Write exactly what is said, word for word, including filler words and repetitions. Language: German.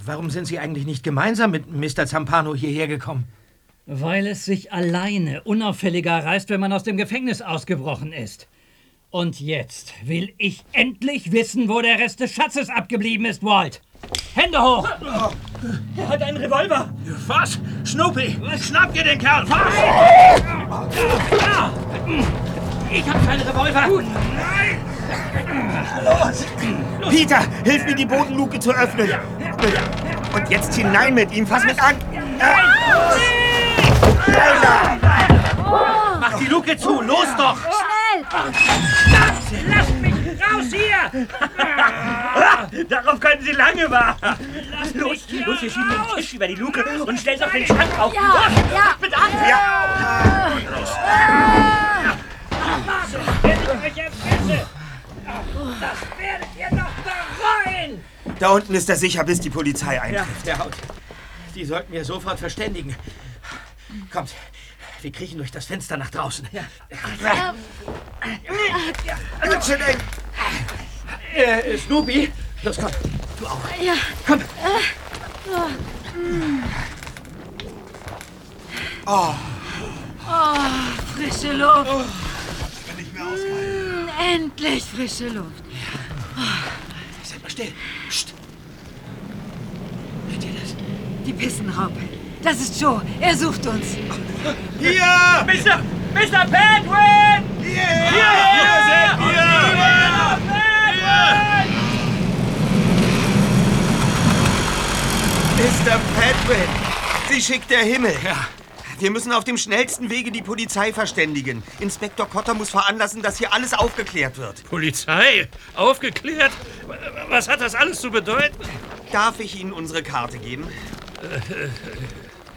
warum sind Sie eigentlich nicht gemeinsam mit Mister Zampano hierher gekommen? Weil es sich alleine unauffälliger reißt, wenn man aus dem Gefängnis ausgebrochen ist. Und jetzt will ich endlich wissen, wo der Rest des Schatzes abgeblieben ist, Walt. Hände hoch! Er hat einen Revolver! Was? Snoopy, schnapp dir den Kerl! Was? Ich hab keinen Revolver! Gut. Nein! Los! Peter, hilf mir, die Bodenluke zu öffnen! Und jetzt hinein mit ihm, fass mit an! Mach die Luke zu, los doch! Schnell! Lasst mich raus hier! Darauf können Sie lange warten! Los, los, wir schieben den Tisch über die Luke und stellen auf den Schrank auf! Ja, los, ja. mit an! Ja! So, wenn ich euch erfresse, das werdet ihr noch bereuen! Da unten ist er sicher, bis die Polizei eintrifft. Ja, der Haut. Die sollten wir sofort verständigen. Kommt, wir kriechen durch das Fenster nach draußen. Ja. Gut, schön eng. Äh, Snoopy, los komm, du auch. Ja. Komm. Oh. Oh, frische Luft. Oh. Ich kann nicht mehr aushalten. Mm, endlich frische Luft. Seid mal still. Psst. Hört ihr das? Die Pissenraupe. Das ist Joe. Er sucht uns. Hier! Mister Mister Penguin! Hierher! Hierher! Hier sind wir! Mister Penguin! Sie schickt der Himmel. Ja. Wir müssen auf dem schnellsten Wege die Polizei verständigen. Inspektor Cotter muss veranlassen, dass hier alles aufgeklärt wird. Polizei? Aufgeklärt? Was hat das alles zu bedeuten? Darf ich Ihnen unsere Karte geben?